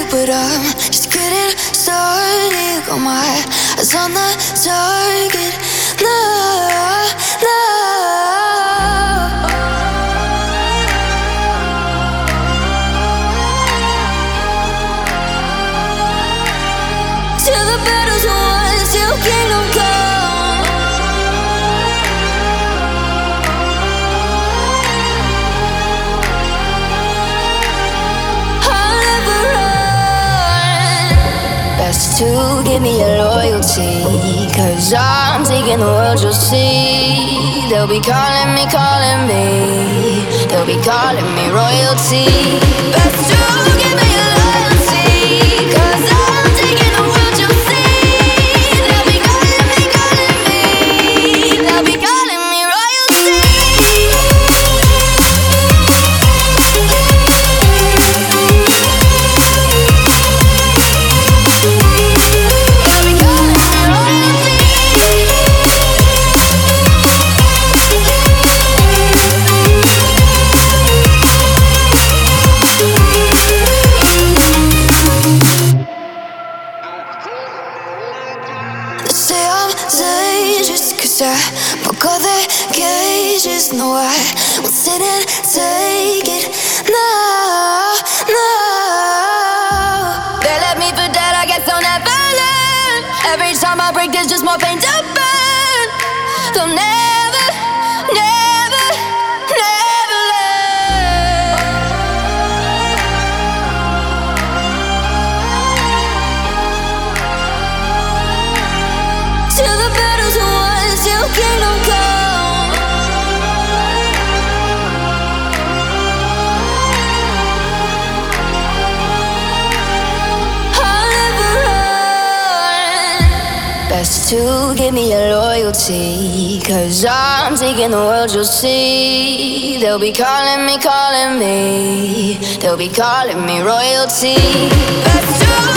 but I'm just getting started. Got my eyes on the target. No, no. Till the battle's won, till kingdom come. I'll never run. Best to give me your loyalty, 'cause I'm taking the world, you'll see. They'll be calling me, calling me. They'll be calling me royalty. Best to give me your loyalty, 'cause I'm taking the world, you'll see. They'll be calling me, calling me. They'll be calling me royalty. They say I'm dangerous 'cause I broke all their cages. No, I won't sit and take it. No, no. They left me for dead, I guess I'll never learn. Every time I break, there's just more pain to burn. They'll never, never, never learn. Till the battle's won, till kingdom come. I'll never run. Best to give me your loyalty, 'cause I'm taking the world, you'll see. They'll be calling me, calling me. They'll be calling me royalty. Best to